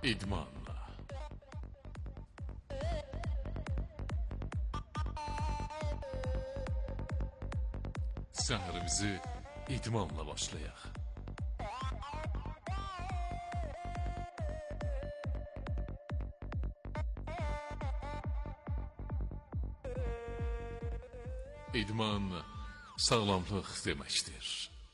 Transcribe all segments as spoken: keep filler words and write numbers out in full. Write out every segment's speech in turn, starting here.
İdmanla. Səhərimizi idmanla başlayaq. İdman sağlamlıq deməkdir.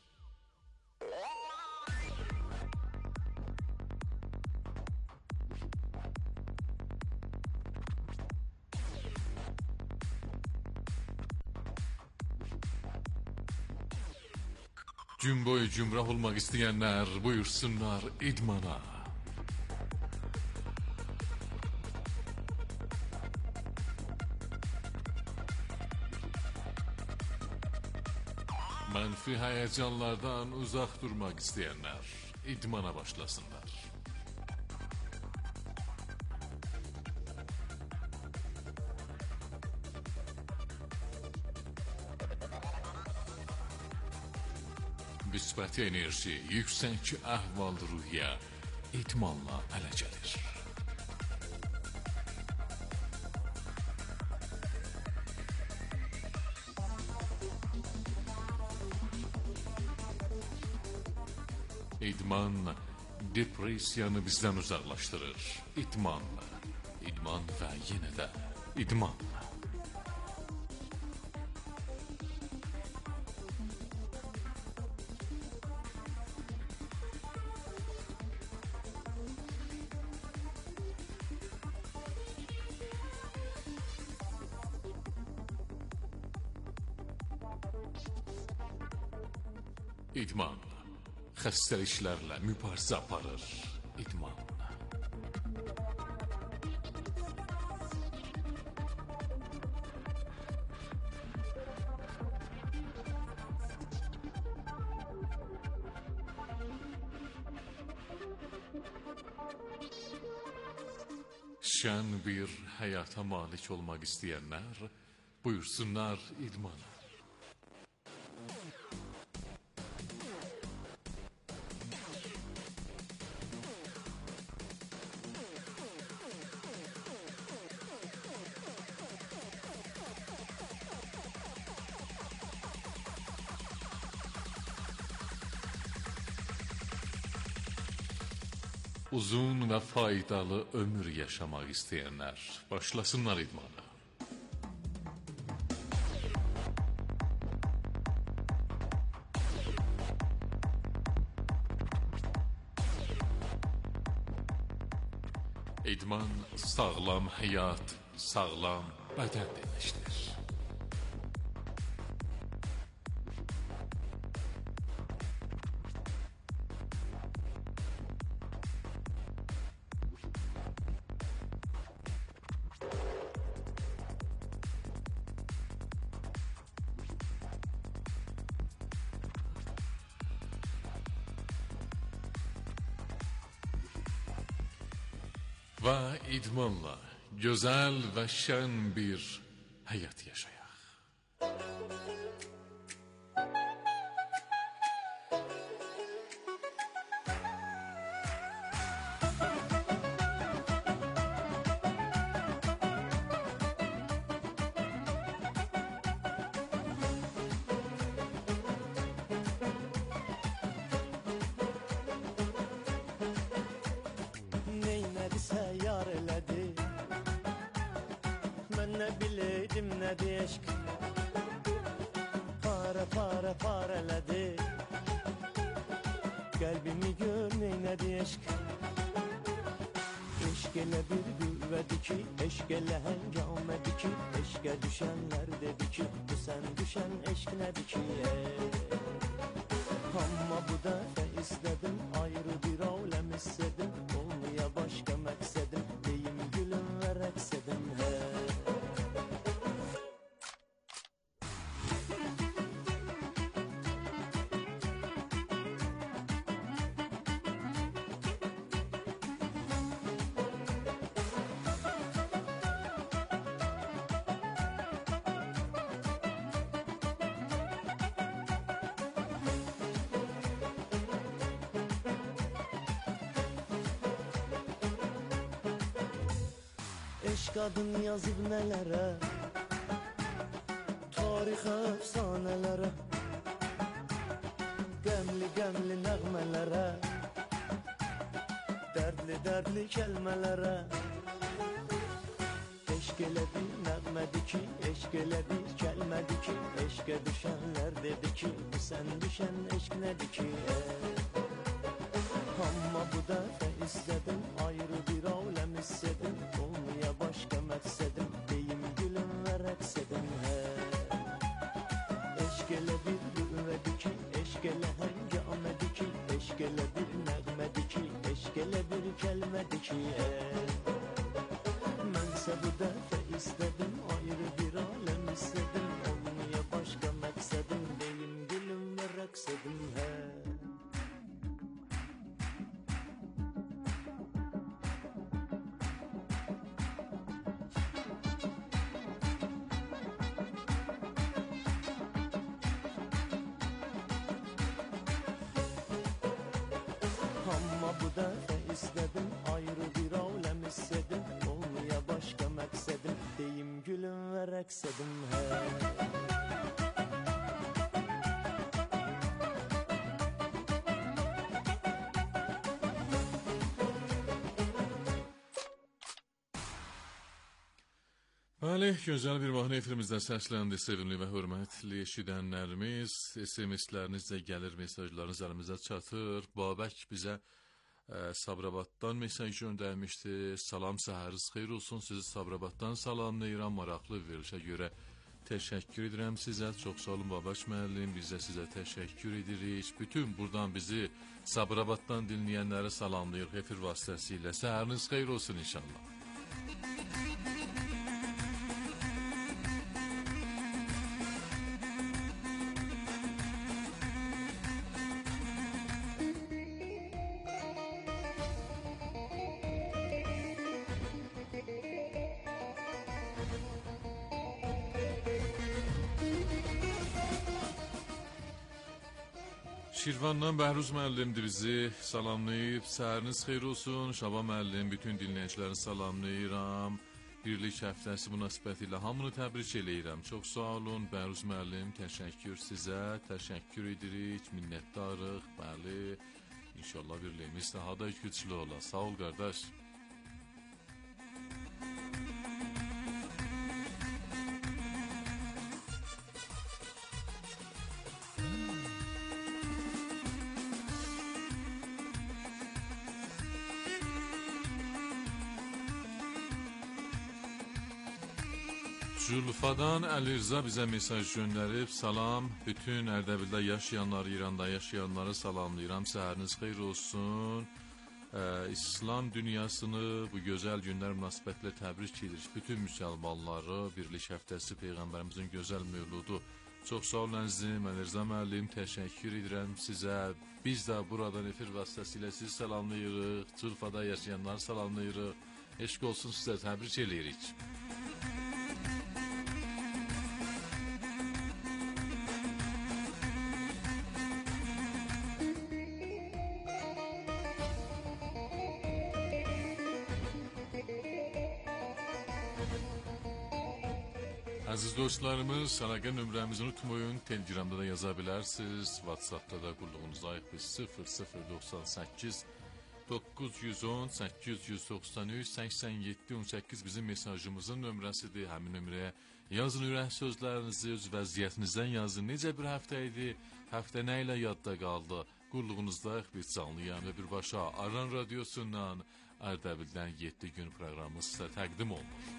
Gün boyu cümrah olmaq istəyənlər buyursunlar idmana. Mənfi həyəcanlardan uzaq durmaq istəyənlər idmana başlasınlar. Müsbət enerji, yüksək əhval-ruhiyyə idmanla ələ gəlir. İdman depressiyanı bizdən uzaqlaşdırır. İdmanla, idman və yenə də idmanla. İdman xəstəliklərlə mübarizə aparır. İdman. Şən bir həyata malik olmaq istəyənlər buyursunlar idmana. Uzun və faydalı ömür yaşamaq istəyənlər başlasınlar idmana. İdman sağlam həyat, sağlam bədən deməkdir. Və idmanla gözəl və şən bir həyat yaşayaq. Yar elədi, mən nə biləydim nədir eşq. Para para para elədi, qəlbimi gör neynədi eşq. Eşq elə bir qüvvədir ki, eşq elə həngamədir ki, eşqə düşənlər dedi ki, bu sən düşən eşq nədir ki. Amma bu dəfə istədim, ayrı bir aləm istədim, olmaya başqa məqsədim, deyim gülüm və rəqs edim. Geniş kadın yazıp nelere, tarih efsanelere, gemli gemli nəğmələrə, dərdli dərdli kəlmələrə. Eşq elə bir nəğmədir ki, eşq elə bir kəlmədir ki, eşqə düşənlər dedi ki, bu sən düşən eşq nədir ki? Amma bu dəfə istədim, ayrı bir aləm istədim, olmaya başqa məqsədim, deyim gülüm və rəqs edim. Eşq elə bir qüvvədir ki, eşq elə həngamədir ki, eşq elə bir nəğmədir ki, eşq elə bir kəlmədir ki. Mənsə bu dəfə istədim, ayrı bir aləm istədim, olmaya başqa məqsədim, deyim gülüm və rəqs edim. Amma bu dəfə istədim, ayrı bir aləm istədim, olmaya başqa məqsədim, deyim gülüm və rəqs edim. Bəli, gözəl bir mahnı efirimizdə səsləndi sevimli və hörmətli eşidənlərimiz. S M S-lərinizlə gəlir, mesajlarınız əlimizə çatır. Babək bizə ə, Sabirabaddan mesaj göndərmişdi. Salam, səhəriniz xeyir olsun, sizi Sabirabaddan salamlayıram. Maraqlı verilişə görə təşəkkür edirəm sizə. Çox sağ olun Babək müəllim, biz də sizə təşəkkür edirik. Bütün buradan bizi Sabirabaddan dinləyənləri salamlayır efir vasitəsilə. Səhəriniz xeyir olsun inşallah. Şirvandan Bəhruz müəllimdir bizi salamlayıb. Səhəriniz xeyir olsun. Şaba müəllim, bütün dinləyicilərini salamlayıram. Birlik həftəsi münasibəti ilə hamını təbrik eləyirəm. Çox sağ olun Bəhruz müəllim, təşəkkür sizə, təşəkkür edirik, minnətdarıq. Bəli, inşallah birliyimiz daha da güclü ola. Sağ ol qardaş. Zülfadan Əlirza bizə mesaj göndərib. Salam, bütün Ərdəbildə yaşayanları, İranda yaşayanları salamlayıram. Səhəriniz xeyir olsun. Ee, İslam dünyasını bu gözəl günlər münasibətilə təbrik edirik. Bütün müsəlmanları, birlik həftəsi Peyğəmbərimizin gözəl mövludu. Çox sağ olun əzizim, Əlirza müəllim, təşəkkür edirəm sizə. Biz də buradan efir vasitəsilə sizi salamlayırıq. Zülfada yaşayanları salamlayırıq. Eşq olsun sizə, təbrik edirik. Aziz dostlarımız, əlaqə nömrəmizi unutmayın, Telegramda da yaza bilərsiniz, WhatsAppda da qulluğunuzdayıq biz sıfır sıfır doxsan səkkiz doqquz yüz on səkkiz yüz doxsan üç səksən yeddi on səkkiz bizim mesajımızın nömrəsidir. Həmin nömrəyə yazın ürək sözlərinizi, öz vəziyyətinizdən yazın. Necə bir həftə idi, həftə nə ilə yadda qaldı? Qulluğunuzdayıq biz canlı yayımda birbaşa Aran Radiosundan Ərdəbildən yeddi gün proqramı sizə təqdim olunur.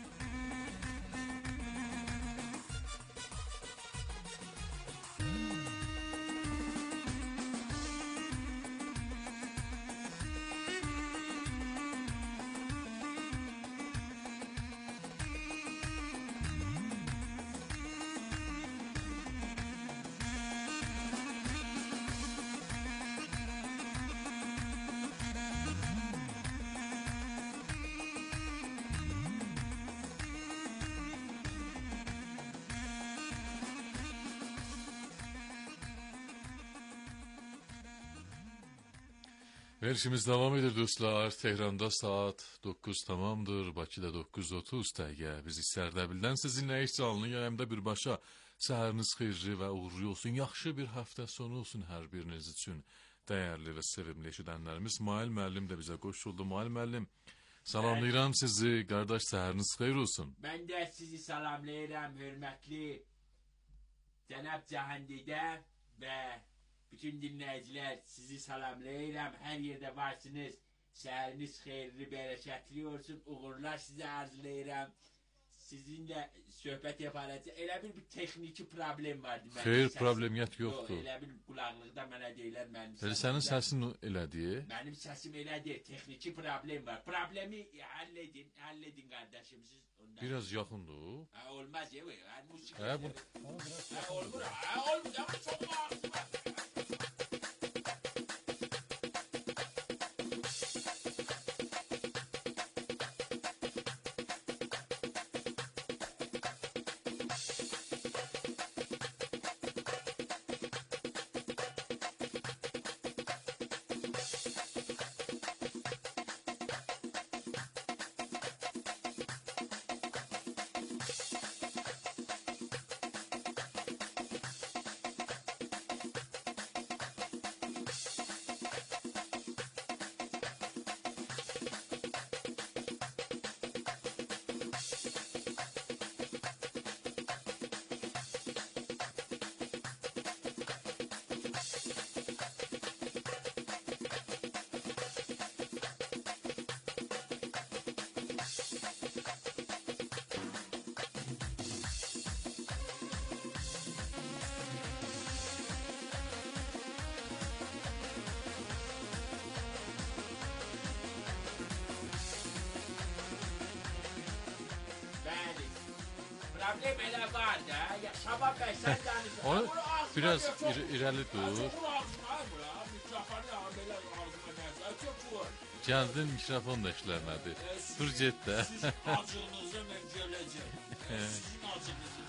Verişimiz devam edir dostlar. Tehranda saat dokuz tamamdır. Bakıda dokuz otuz dəqiqə. Biz İstərdə-bildən sizinlə heç canlı yayımda birbaşa. Səhəriniz xeyirli və uğurlu olsun. Yaxşı bir həftə sonu olsun hər biriniz üçün. Dəyərli və sevimli eşidənlərimiz. Mail müəllim də bizə qoşuldu. Mail müəllim, salamlayıram sizi. Qardaş, səhəriniz xeyir olsun. Ben de sizi salamlayıram hürmetli Cenab Cahandi'de ve bütün dinleyiciler sizi salamlayıram. Her yerde varsınız. Seheriniz hayırlı, bereketli olsun. Uğurlar size arzulayıram. Sizinle söhbət yaparız. Elə bir bir texniki problem vardı. Mənim Xeyr, səsim- problemiyyət yoxdur. Yox, elə bir qulaqlıqda mənə deyirlər mənim Elə sənin səsimdə- səsin elədir. Mənim səsim elədir. Texniki problem var. Problemi həll edin, həll edin qardaşım siz. Ondan. Biraz yaxındır. Ha, olmaz ya. Ha, musiki. Hə, bu Ha, olmur. Ha, olmur. Ama çok ağır. Bəli. Problem elə var da. Ya Şaban bəy sən danışırsan. Onu Bunu ağzına biraz diyor, çok- ir- irəli Ha, dur. Çok ağzına bura. Mikrofonu da belə ağzına nəsə. Çok vur. Gəldin, mikrofon da işləmədi. Dur get də. Siz acığınızı mən görəcəm. Sizin acığınızı.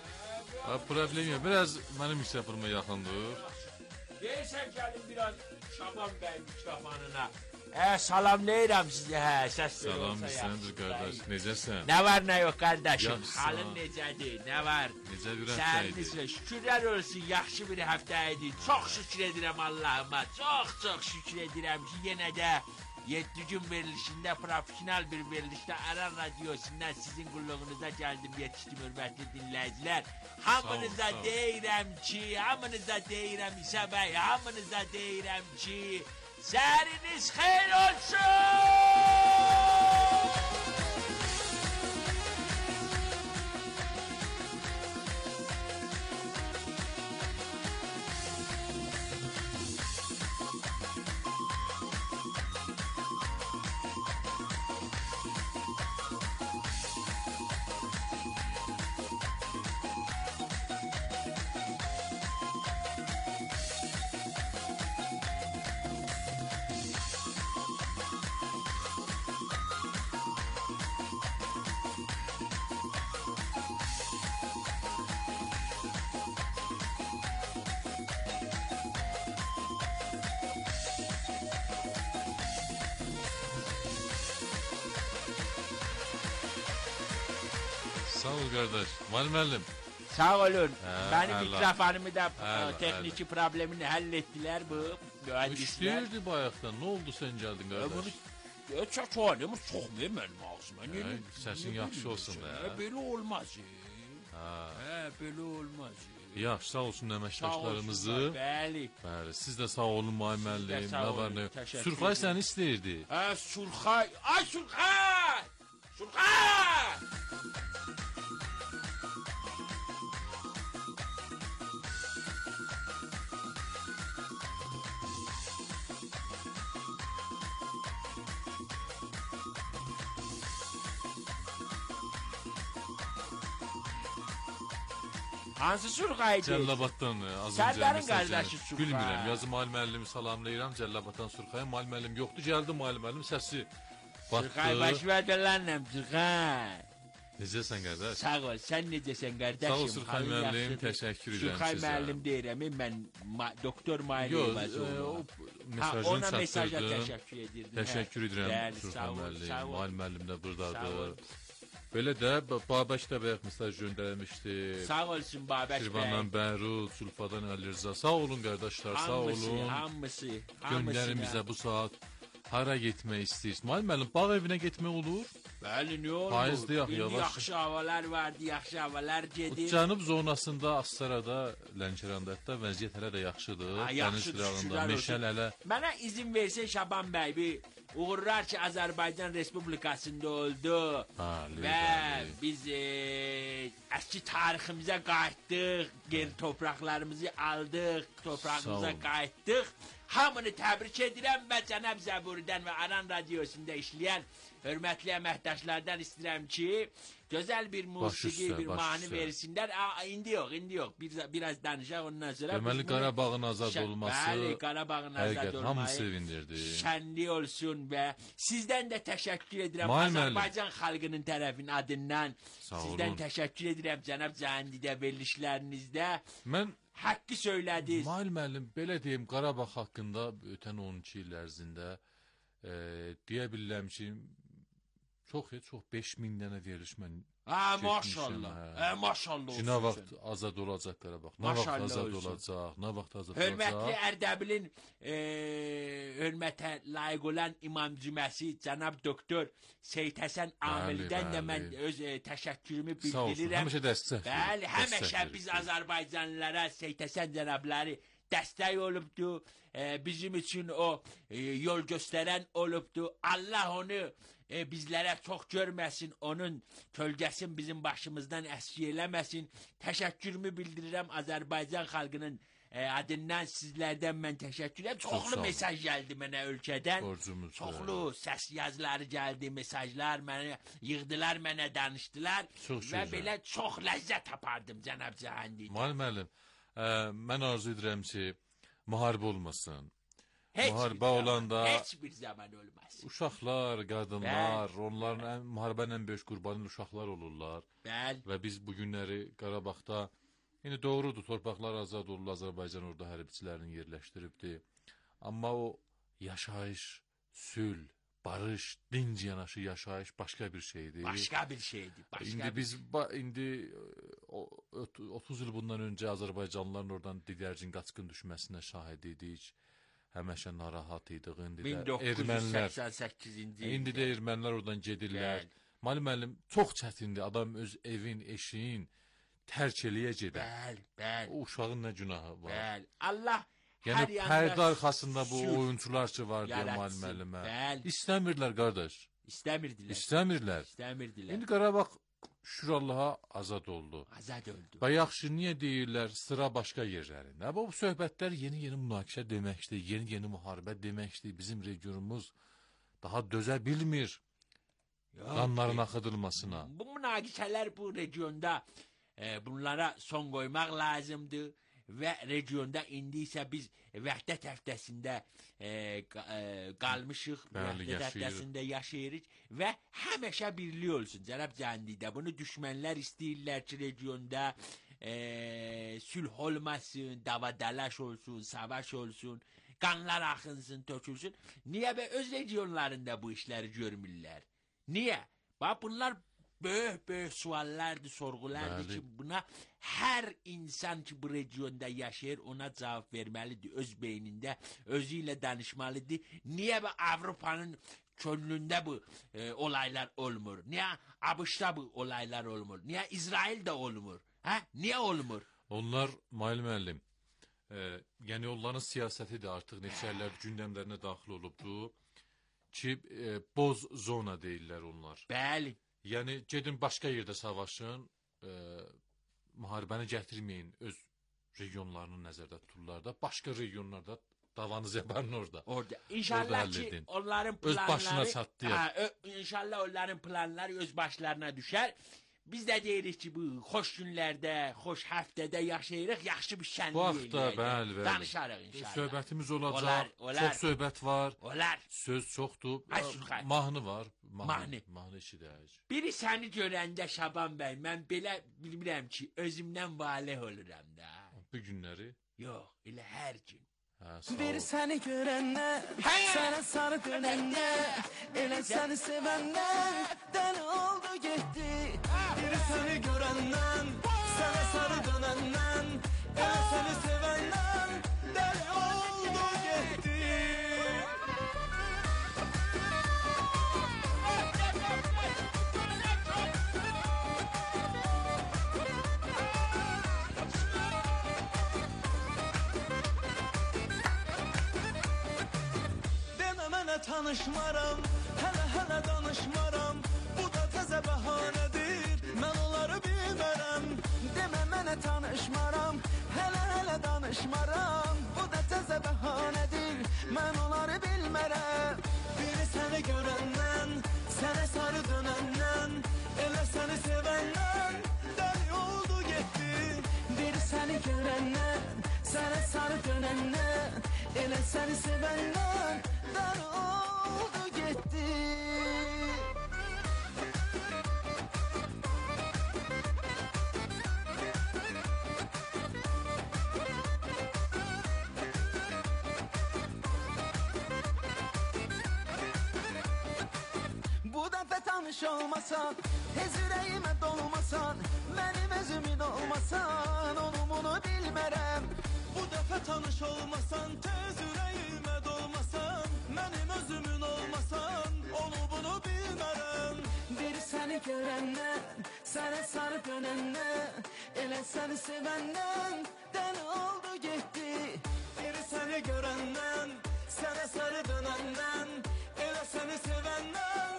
Ha, problem yox. Biraz mənim mikrofonuma yaxındır. Deyirsən gəlin biraz Şaban bəy mikrofonuna. Hə, salamlayıram sizə. Hə, səs Salam bizsəndir qardaş. Necəsən? Nə var nə yox qardaşım? Yaxşı, Halın sağ ol. necədir? Nə var? Necə bir Səhəriniz həftə idi? şükürlər olsun, yaxşı bir həftə idi. Çox şükür edirəm Allahıma. Çox çox şükür edirəm ki, yenə də yeddi gün verilişində profesional bir verilişdə Aran Radiosundan sizin qulluğunuza gəldim, yetişdim hörmətli dinləyicilər. Hamınıza sağ ol. deyirəm ki, hamınıza deyirəm İsa bəy, hamınıza deyirəm ki, səhəriniz xeyir olsun! Sağ ol qardaş. Mal müəllim. Sağ olun. Hə, Benim əla. mikrofonumu da Əla, e, texniki problemini hallettiler bu mühendisler. İşləyirdi bayaqdan. Nə oldu sən gəldin E, Bunu qardaş? e, çok çoğalımız sokmuyor benim ağzıma. Ne- Hə, ne- səsin ne yaxşı bileyim olsun sen. da. E, Böyle olmaz. e. Ha. He, böyle olmaz. e. Yaxşı, sağ olsun Sağ əməkdaşlarımızı. olsunlar, Bəli. Bəli, siz də sağ olun May müəllim. sağ Nə var olun, nə? təşəkkür Surxay edirəm. səni istəyirdi. Ha, Surxay. Ay Surxay! Surxay! Hansı Surxay'dı? Cəllabaddan e, az Sərdərin öncə mesaj qardaşı gəldi. Surxay. Bilmirəm, yazı Mal müəllimi salamlayıram Cəllabaddan Surxaya. Mal müəllim yoxdur, gəldi Mal müəllim səsi. Surxay baş ver də lanım Surxay. Necəsən qardaş? Sağ ol, sən necəsən qardaşım? Sağ ol Surxay Halın müəllim, yaxşıdır. təşəkkür edirəm Surxay sizə. müəllim deyirəm, mən ma doktor Maili Yox, Eyvazoğlu. e, o Ha, mesajını ona mesaja çatdırdım. təşəkkür edirdim. Təşəkkür Hə. edirəm Bəli, sağ Surxay ol, müəllim. sağ ol. Mail müəllim də Sağ ol. burdadır. Belə də Ba- Babək də bayaq mesaj göndərmişdi. Sağ olsun Babək bəy. Şirvandan Bəhruz, Zülfadan Ali Rza. Sağ olun qardaşlar, sağ Hamısı, olun. hamısı, Göndərin hamısına. bizə bu saat hara getmək istəyirsiniz? Müəllim müəllim, bağ evinə getmək olur? Bəli, nə olur? Faizdəyək, İndi yavaş. yaxşı havalar vardı, yaxşı havalar gedir. Cənub zonasında, Astarada, Lənkəranda hətta vəziyyət hələ də yaxşıdır. Ha, Dəniz yaxşıdır, qırağında, şükürlər olsun. meşəl hələ Mənə izin versin Şaban bəy, bir uğurlar ki Azərbaycan Respublikasında oldu. Bəli, Və bəli. biz e, əski tariximizə qayıtdıq, geri torpaqlarımızı aldıq, torpağımıza Sağ olun. qayıtdıq. Hamını təbrik edirəm və Cənab Zəburidən və Aran Radiosunda işləyən hörmətli əməkdaşlardan istəyirəm ki, gözəl bir musiqi, üstə, bir baş mahnı üstə. versinlər. Aa, indi yox, indi yox. Bir, biraz danışaq ondan sonra. deməli biz bunu- Qarabağın azad Şə- olması Bəli, Qarabağın azad həqiqət hamı olmayı sevindirdi. şənli olsun və sizdən də təşəkkür edirəm May müəllim. Azərbaycan xalqının tərəfin adından. Sağ Sizdən olun. təşəkkür edirəm cənab Cəhandidə verilişlərinizdə. Mən Haqqı söylədiniz. Mail müəllim, belə deyim, Qarabağ haqqında ötən on iki il ərzində e, deyə bilərəm ki, çox heç çox beş min dənə veriliş mən Ha Çəkmişəm, maşallah. hə. Hə maşallah olsun. ki, nə vaxt sən. azad olacaq Qarabağ, nə Maşallah vaxt azad olsun. olacaq, nə vaxt azad Hörmətli olacaq. Ərdəbilin e, hörmətə layiq olan imam cüməsi cənab doktor Seyid Həsən Amildən də mən bəli. öz e, təşəkkürümü Sağ olsun, bildirirəm. həmişə dəstək verir, Bəli, dəstək həmişə verir. biz Azərbaycanlılara Seyid Həsən cənabları dəstək olubdu. E, bizim üçün o e, yol göstərən olubdu. Allah onu e, bizlərə çox görməsin, onun kölgəsin bizim başımızdan əski eləməsin. Təşəkkürümü bildirirəm Azərbaycan xalqının e, adından sizlərdən mən təşəkkür edirəm. Çox sağ Çoxlu olun. mesaj gəldi mənə ölkədən. Borcumuz. Çoxlu səs yazıları gəldi, mesajlar mənə yığdılar, mənə danışdılar Çox və gözəl. belə çox ləzzət apardım cənab Cahandi. Mail müəllim, ə, mən arzu edirəm ki, müharibə olmasın. Heç müharibə bir zaman, olanda heç bir zaman olmaz. uşaqlar, qadınlar, onların ən, müharibənin ən böyük qurbanı uşaqlar olurlar. Bəli. Və biz bu günləri Qarabağda, indi doğrudur, torpaqlar azad oldu, Azərbaycan orada hərbiçilərini yerləşdiribdi. Amma o yaşayış, sülh, barış, dinc yanaşı yaşayış başqa bir şeydir. Başqa bir şeydir. Başqa İndi bir... biz ba, indi o, otuz il bundan öncə Azərbaycanlıların oradan digərcin qaçqın düşməsinə şahid idik. Həmişə narahat idik. İndi də min doqquz yüz ermənilər, səksən səkkizinci indi də ermənilər oradan gedirlər. Bəli. Müəllim müəllim, çox çətindir adam öz evin, eşiyin tərk eləyə gedə. Bəli, bəli, O uşağın nə günahı var? bəli. Allah Yəni hər yanda pərdə arxasında bu sülh oyunçular ki var deyə yaratsın. müəllim müəllimə. Bəli. İstəmirlər qardaş. İstəmirdilər. İstəmirlər. İstəmirdilər. İndi Qarabağ şükür Allaha azad oldu. Azad öldü. Və yaxşı niyə deyirlər sıra başqa yerlərində? Bu söhbətlər yeni-yeni münaqişə deməkdir, yeni-yeni müharibə deməkdir. Bizim regionumuz daha dözə bilmir Yox, qanların axıdılmasına. Bu münaqişələr bu regionda e, bunlara son qoymaq lazımdır və regionda indi isə biz vəhdət həftəsində e, qa- e, qalmışıq, Bəli, vəhdət yaşayırıq. həftəsində yaşayırıq və həmişə birlik olsun cənab Cəndidə. Bunu düşmənlər istəyirlər ki, regionda e, sülh olmasın, davadalaş olsun, savaş olsun, qanlar axınsın, tökülsün. Niyə və öz regionlarında bu işləri görmürlər? Niyə? Bax bunlar böyük böyük suallardır, sorğulardır Bəli. ki, buna hər insan ki bu regionda yaşayır ona cavab verməlidir öz beynində, özü ilə danışmalıdır. Niyə və Avropanın könlündə bu e, olaylar olmur? Niyə ABŞ-da bu olaylar olmur? Niyə İsraildə olmur? Hə? Niyə olmur? Onlar Mail müəllim, e, yəni onların siyasəti də artıq neçə illər gündəmlərinə daxil olubdu ki, e, boz zona deyirlər onlar. Bəli. Yəni gedin başqa yerdə savaşın, e, müharibəni gətirməyin, öz regionlarını nəzərdə tuturlar da, başqa regionlarda davanızı yaparın orada. Orada. Orada İnşallah həll ki edin. onların Öz planları başına çatdı ya. Ha, ö- inşallah onların planları öz başlarına düşər Biz də deyirik ki, bu xoş günlərdə, xoş həftədə yaşayırıq, yaxşı bir Bu şənlik hafta bəli, bəli. Danışarıq inşallah. Söhbətimiz olacaq. Olar, olar. Çox söhbət var. Olar. Söz çoxdur. Ay, Sülxay. Mahnı var. Mahnı. Mahnı eşidək. Biri səni görəndə Şaban bəy, mən belə bilmirəm ki, özümdən valeh oluram da. Bu günləri. Yox, elə hər gün. Hə, sağ Bir ol. seni görenler, Hey! sana sarı dönenler, ele seni sevenler, deli oldu gitti. Bir seni görenden, sana sarı dönenden, ele seni sevenler, deli oldu gitti. Deme mənə tanışmaram, hələ hələ danışmaram. Bu da təzə bəhanədir, mən onları bilmərəm. Demə mənə tanışmaram, hələ hələ danışmaram. Bu da təzə bəhanədir, mən onları bilmərəm. Biri səni görəndən, sənə sarı dönəndən, elə səni sevəndən, dəli oldu getdi. Biri səni görəndən, sənə sarı dönəndən, elə səni sevəndən, dəli oldu getdi. Bu dəfə tanış olmasan, tez ürəyimə dolmasan, mənim özümün olmasan, onu bunu bilmərəm. Bu dəfə tanış olmasan, tez ürəyimə dolmasan, mənim özümün olmasan, onu bunu bilmərəm. Bir səni görəndən, sənə sarı dönəndən, elə səni sevəndən, dəli oldu getdi. Bir səni görəndən, sənə sarı dönəndən, elə səni sevəndən.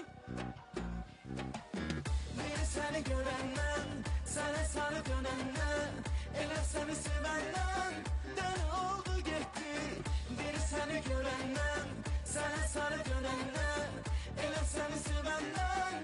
Biri seni görenden, sana sarı dönenden, elə seni sevenden, deli oldu gitti. Biri seni görenden, sana sarı dönenden, elə seni sevenden.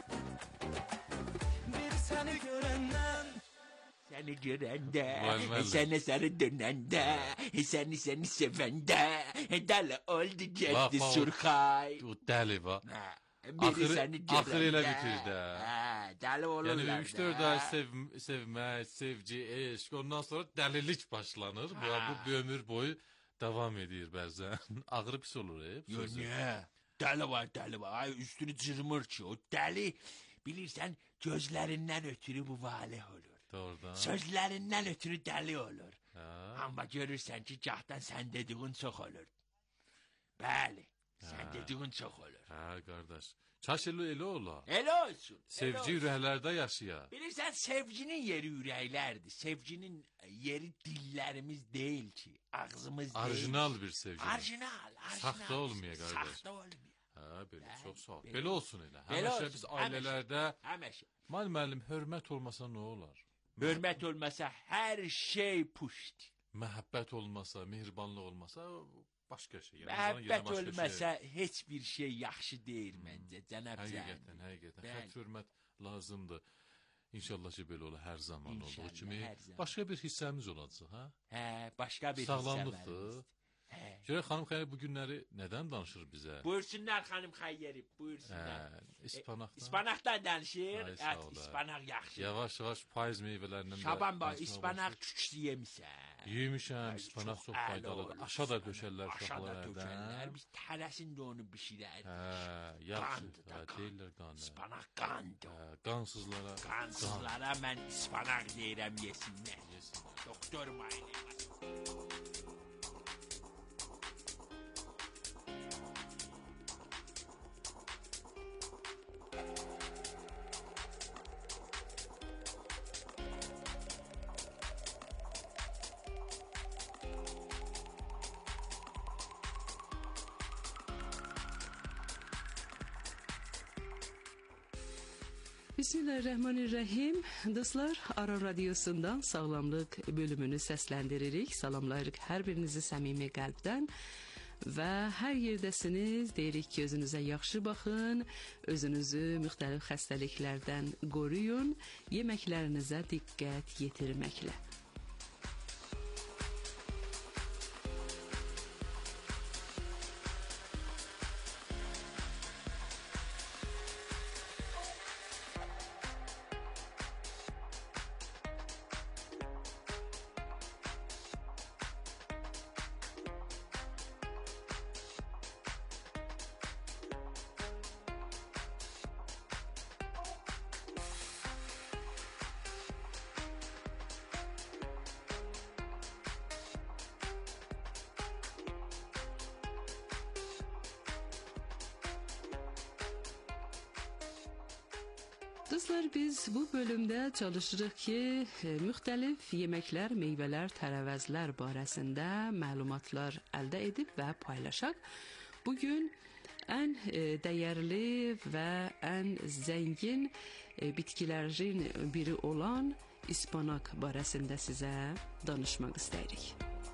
Biri seni görenden. Səni görəndə, Vay, vay. sənə sarı dönəndə, səni səni sevəndə, dəli oldu Bax, getdi bax. Surxay. O dəli var. Hə, biri Axırı- səni görəndə. axırı elə bitir də. Hə, dəli olurlar. Yəni da. üç dörd ay sev, sevmək, sevgi, eşq, ondan sonra dəlilik başlanır. Bu, Ha. bu bir ömür boyu davam edir bəzən. Ağrı pis olur, e, bu Yo, sözü. niyə? Dəli var, dəli var. Ay, üstünü cırmır ki, o dəli, bilirsən, gözlərindən ötürü bu valeh olur. Doğrudan. Sözlərindən ötürü dəli olur. Ha. Amma görürsən ki, gahdan sən dediğin çox olur. Bəli, sən Ha. dediğin çox olur. Hə, qardaş. Çaş elə elə ola. Elə olsun. elə Sevgi olsun. ürəklərdə yaşaya. Bilirsən, sevginin yeri ürəklərdir. Sevginin yeri dillərimiz deyil ki, ağzımız deyil. Orijinal bir sevgi. Orijinal, orijinal. Saxta olmuyor qardaş. Saxta olmuyor. Hə, belə Bəli, çox sağ ol. belə. Belə olsun elə. Belə Həmişə olsun, biz həmişə. ailələrdə Həmişə. mal müəllim hörmət olmasa nə olar? Hörmət olmasa hər şey puşt. Məhəbbət olmasa, mehribanlıq olmasa başqa şey. Yəni, insanın yerinə Məhəbbət başqa olmasa heç bir şey yaxşı deyil məncə, cənab Həqiqətən, Cəhənnəm. həqiqətən. Bəli. Xət hörmət lazımdır. İnşallah ki belə olar hər zaman olduğu İnşallah, kimi. hər zaman. Başqa bir hissəmiz olacaq, ha? Hə, başqa bir Sağlamlıqdır. hissələrimiz. Hə. Görək xanım xeyr bu günləri nədən danışır bizə? Buyursunlar xanım Xəyyəri, Hə, buyursunlar. ispanaqdan. İspanaqdan danışır. Ay, sağ Evet, ol, ispanaq yaxşı. Yavaş yavaş payız meyvələrindən də Şaban bax, danışmağa ispanaq başlayırıq. çüks yemişsən. Yemişəm, Ay, ispanaq çox əla faydalıdır. olur Aşa da ispanaq. döşərlər Aşa da uşaqlara döşərlər. hərdən. Biz tələsində onu bişirərik. Hə, yaxşı. Qandır da Hə, qan. deyirlər qanı. İspanaq qandır. Hə, qansızlara Qansızlara mən ispanaq deyirəm yesinlər. yesinlər. Doktor müayinə eləsin. Bismillahirrahmanirrahim. Dostlar, Ara Radyosu'ndan sağlamlık bölümünü seslendiririk. Salamlayırıq hər birinizi səmimi qəlbdən. və hər yerdəsiniz. Deyirik ki, özünüzə yaxşı baxın, özünüzü müxtəlif xəstəliklərdən qoruyun, yeməklərinizə diqqət yetirməklə. Dostlar, biz bu bölümdə çalışırıq ki, müxtəlif yeməklər, meyvələr, tərəvəzlər barəsində məlumatlar əldə edib və paylaşaq. Bugün ən dəyərli və ən zəngin bitkilərin biri olan ispanak barəsində sizə danışmaq istəyirik.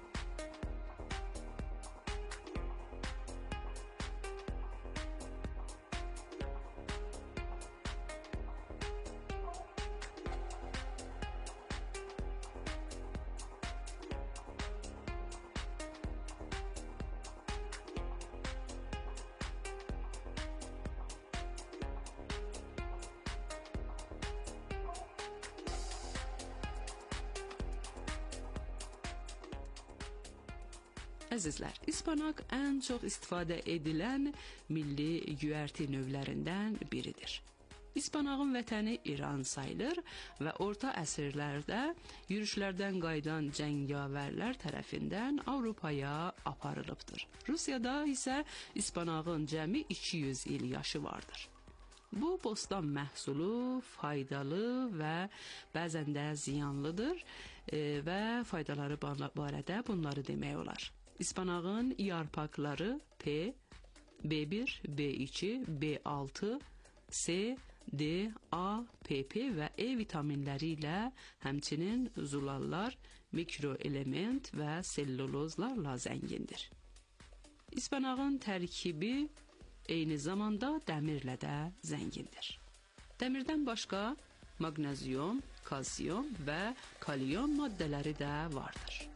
Əzizlər, ispanak ən çox istifadə edilən milli göyərti növlərindən biridir. İspanağın vətəni İran sayılır və orta əsrlərdə yürüşlərdən qayıdan cəngavərlər tərəfindən Avropaya aparılıbdır. Rusiyada isə ispanağın cəmi iki yüz il yaşı vardır. Bu bostan məhsulu faydalı və bəzən də ziyanlıdır və faydaları barədə bunları demək olar. İspanağın yarpaqları P, B bir, B iki, B altı, C, D, A, P P və E vitaminləri ilə həmçinin zulallar, mikroelement və sellulozlarla zəngindir. İspanağın tərkibi eyni zamanda dəmirlə də zəngindir. Dəmirdən başqa maqnezium, kalsium və kalium maddələri də vardır.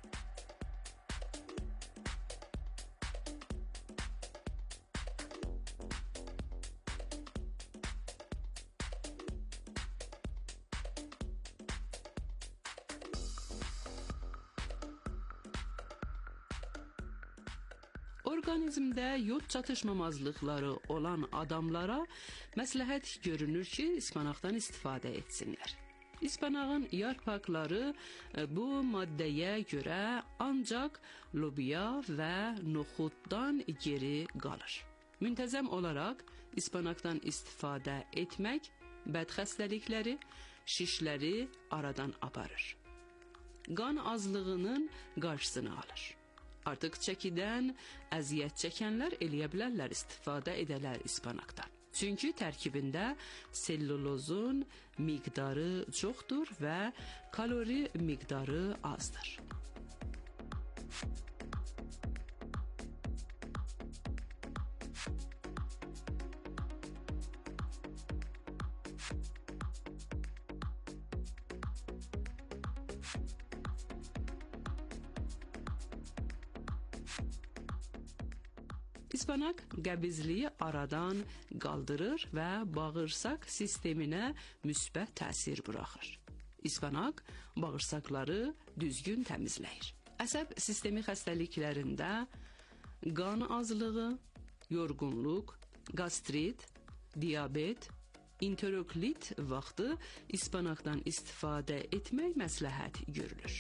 Orqanizmdə yod çatışmamazlıqları olan adamlara məsləhət görünür ki, ispanaqdan istifadə etsinlər. İspanağın yarpaqları bu maddəyə görə ancaq lobiya və noxuddan geri qalır. Müntəzəm olaraq ispanaqdan istifadə etmək bədxəstəlikləri, şişləri aradan aparır. Qan azlığının qarşısını alır. Artıq çəkidən əziyyət çəkənlər eləyə bilərlər istifadə edələr ispanaqdan. Çünki tərkibində sellulozun miqdarı çoxdur və kalori miqdarı azdır. İspanak qəbizliyi aradan qaldırır və bağırsaq sisteminə müsbət təsir buraxır. İspanak bağırsaqları düzgün təmizləyir. Əsəb sistemi xəstəliklərində qan azlığı, yorğunluq, qastrit, diabet, enteroklit vaxtı ispanaqdan istifadə etmək məsləhət görülür.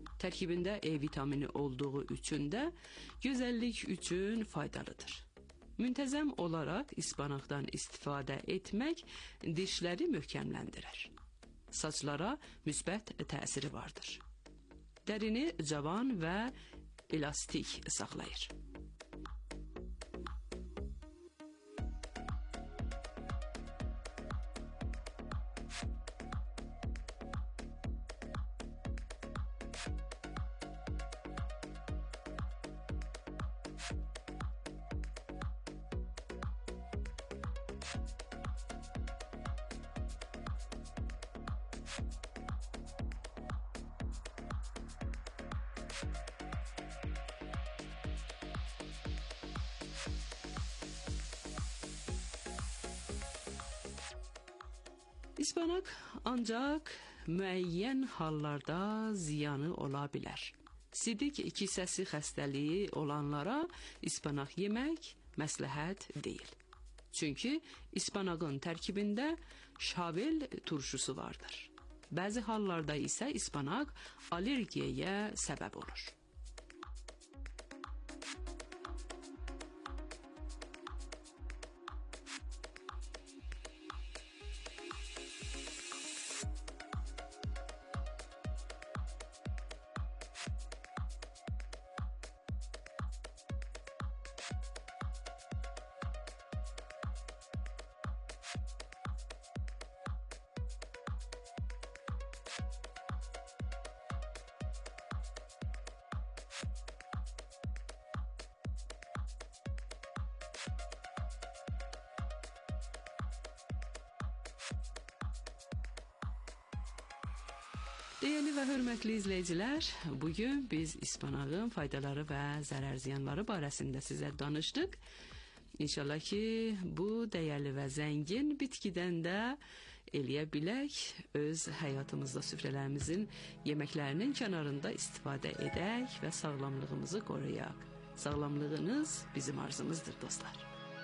Tərkibində E vitamini olduğu üçün də gözəllik üçün faydalıdır. Müntəzəm olaraq ispanaqdan istifadə etmək dişləri möhkəmləndirir. Saçlara müsbət təsiri vardır. Dərini cavan və elastik saxlayır. İspanaq ancaq müəyyən hallarda ziyanı ola bilər. Sidik kisəsi xəstəliyi olanlara ispanaq yemək məsləhət deyil. Çünki ispanağın tərkibində şavel turşusu vardır. Bəzi hallarda isə ispanaq allergiyaya səbəb olur. Dəyərli və hörmətli izləyicilər, bugün biz ispanağın faydaları və zərər ziyanları barəsində sizə danışdıq. İnşallah ki, bu dəyərli və zəngin bitkidən də eləyə bilək, öz həyatımızda süfrələrimizin yeməklərinin kənarında istifadə edək və sağlamlığımızı qoruyaq. Sağlamlığınız bizim arzumuzdur, dostlar.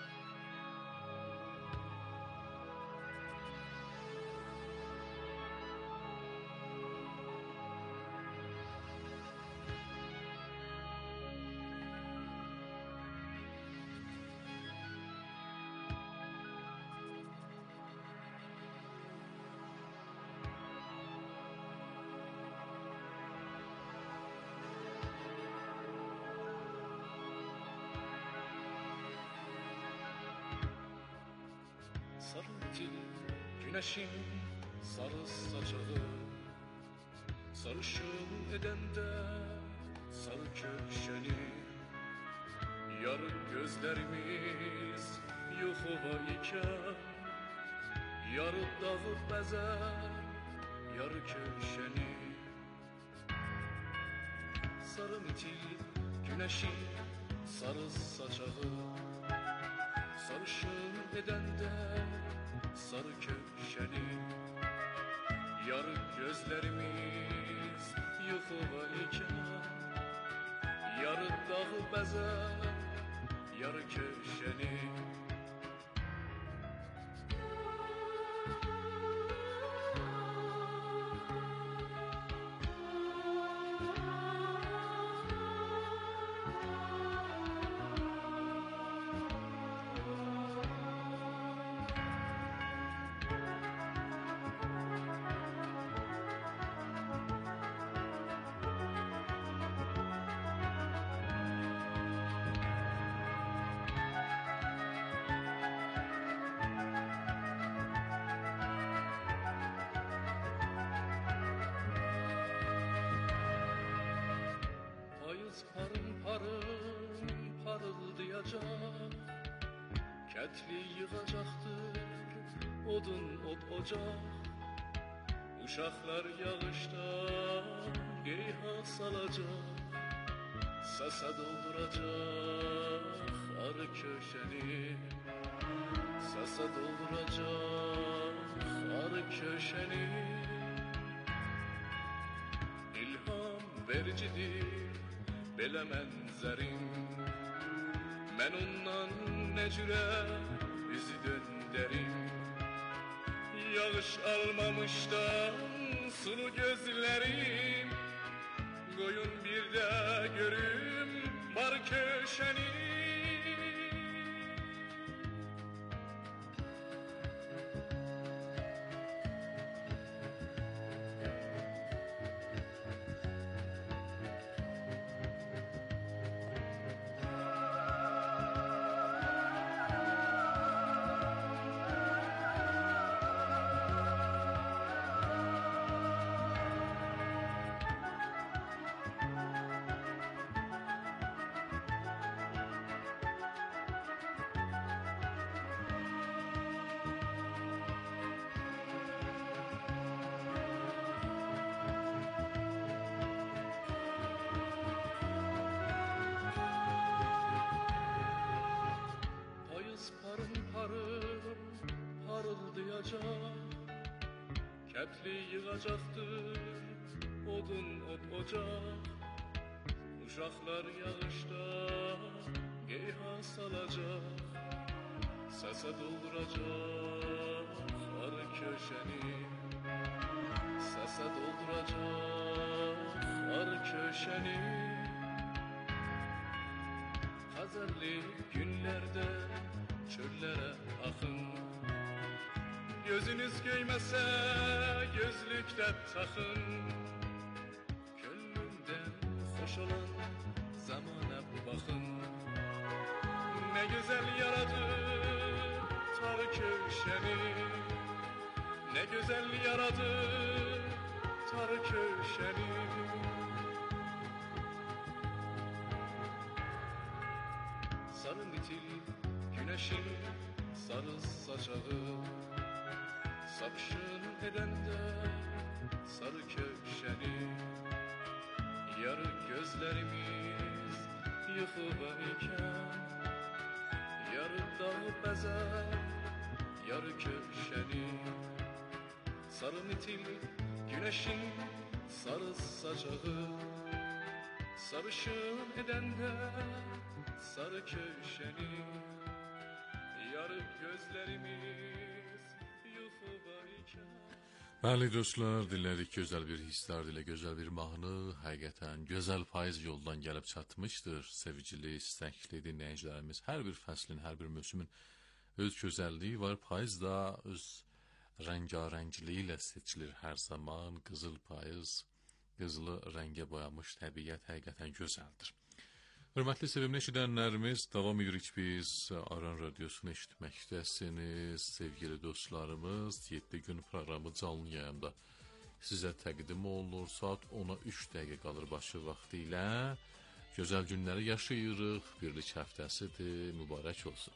Sarı güneşin sarı saçağı, sarışın edende sarı köşeni, yarı gözlerimiz yuxuva iken, yarı dağı bezer, yarı köşeni. Sarı mitil güneşin sarı saçağı, sarışın edende sarı köşeni, yarı gözlerimiz yuxuva iken, yarı dağı bezer, yarı köşeni. Kətli yığacaqdır, odun od ocaq, uşaqlar yağışda qeyha salacaq, səsə dolduracaq arı köşəni, səsə dolduracaq arı köşəni. İlham vericidir belə mənzərim, mən ondan ne cüre bizi döndərim. Yağış almamışdan sulu gözlerim, koyun bir de görüm bar köşeni. olacak, kətli yığacaktır, odun ot ocaq. Uşaqlar yağışda qeyha salacaq, səsə dolduracaq arı köşəni, səsə dolduracaq arı köşəni. Xəzərli günlərdə çöllərə axın, gözünüz göyməsə gözlükdə taxın. Könlümdən xoş olan zamana baxın, nə gözəl yaradır tar köşəni, nə gözəl yaradır tar köşəni. Sarı mitil güneşin sarı saçağı, sarışın edende sarı köşeni. Yarı gözlerimiz yıkıva iken, yarı dağı bezer yarı köşeni. Sarı mitil güneşin sarı saçağı, sarışın edende sarı köşeni. Yarı gözlerimiz yuxuva ikən. Bəli dostlar, dinlədik gözəl bir hisslər ilə gözəl bir mahnı, həqiqətən gözəl payız yoldan gəlib çatmışdır. Sevgili, istəkli dinləyicilərimiz, hər bir fəslin, hər bir mövsümün öz gözəlliyi var. Payız da öz rəngarəngliyi ilə seçilir hər zaman. Qızıl payız, qızılı rəngə boyamış təbiət həqiqətən gözəldir. Hörmətli sevimli eşidənlərimiz, davam edirik biz Aran Radiosunu eşitməkdəsiniz. Sevgili dostlarımız, yeddi gün proqramı canlı yayımda sizə təqdim olunur. Saat ona üç dəqiqə qalır başı vaxtı ilə. Gözəl günləri yaşayırıq, birlik həftəsidir, mübarək olsun.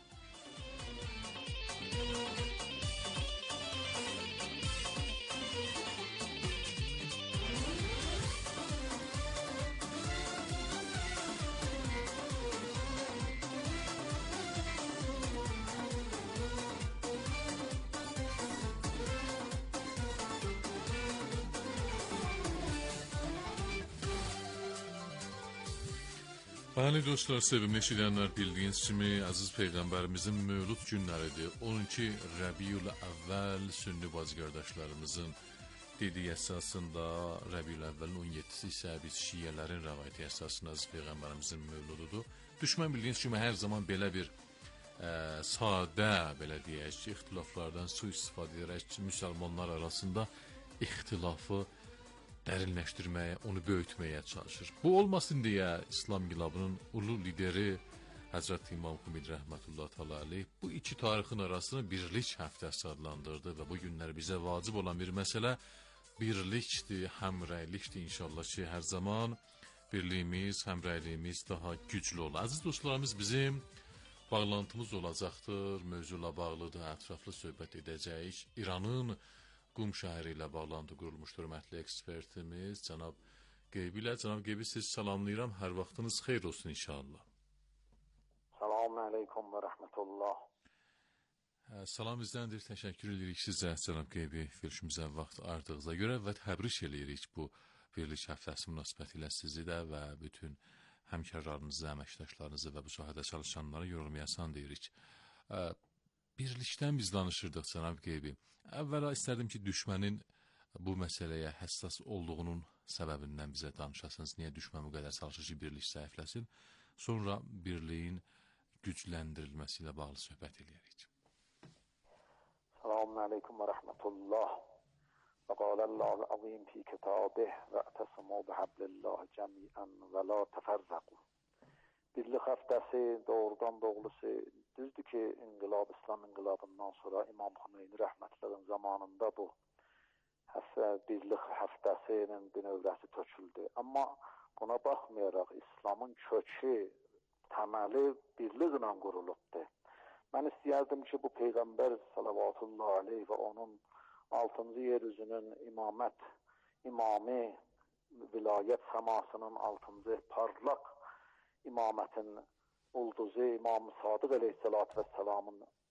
Bəli dostlar, sevimli eşidənlər, bildiyiniz kimi əziz Peyğəmbərimizin mövlud günləridir. on iki Rəbiyül Əvvəl sünni bacı qardaşlarımızın dediyi əsasında Rəbiyül Əvvəlin on yeddisi isə biz şiyələrin rəvayəti əsasında əziz Peyğəmbərimizin mövlududur. Düşmən bildiyiniz kimi hər zaman belə bir ə, sadə, belə deyək, ixtilaflardan sui-istifadə edərək müsəlmanlar arasında ixtilafı dərinləşdirməyə, onu böyütməyə çalışır. Bu olmasın deyə İslam inqilabının ulu lideri Həzrət İmam Xümeyni rəhmətullah təala əleyh bu iki tarixin arasını birlik həftəsi adlandırdı və bu günlər bizə vacib olan bir məsələ birlikdir, həmrəylikdir. İnşallah ki, hər zaman birliyimiz, həmrəyliyimiz daha güclü olur. Əziz dostlarımız, bizim bağlantımız olacaqdır, mövzuyla bağlıdır, ətraflı söhbət edəcəyik. İranın Qum şəhəri ilə bağlantı qurulmuşdur hörmətli ekspertimiz cənab Qeybi ilə. Cənab Qeybi, siz salamlayıram, hər vaxtınız xeyir olsun inşallah. Selamun aleyküm və rəhmətullah. Salam bizdendir, təşəkkür edirik sizə cənab Qeybi, verilişimizə vaxt ardığıza görə və təbrik edirik bu birlik həftəsi münasibəti ilə sizi də və bütün həmkarlarınızı, əməkdaşlarınızı və bu sahədə çalışanları yorulmayasan deyirik. Birlikdən biz danışırdıq cənab Qeybi. Əvvəla istərdim ki, düşmənin bu məsələyə həssas olduğunun səbəbindən bizə danışasınız. Niyə düşmən bu qədər çalışır ki, birlik zəifləsin? Sonra birliyin gücləndirilməsi ilə bağlı söhbət edərik. Selamun aleyküm və rəhmətullah. Və qaləllahu əzim fi kitabih və ətəsimu bihablillahi cəmiən və la təfərzəqu. Birlik həftəsi doğrudan doğrusu düzdür ki, İnqilab, İslam inqilabından sonra İmam Xümeyni rəhmətlərin zamanında bu həftə, birlik həftəsinin bünövrəsi töküldü. Amma buna baxmayaraq İslamın kökü, təməli birliklə qurulubdur. Mən istəyərdim ki, bu Peyğəmbər salavatullah aleyh və onun altıncı yeryüzünün imamət, imami, vilayət səmasının altıncı parlaq imamətin ulduzu İmam Sadiq aleyhissalatü vesselamın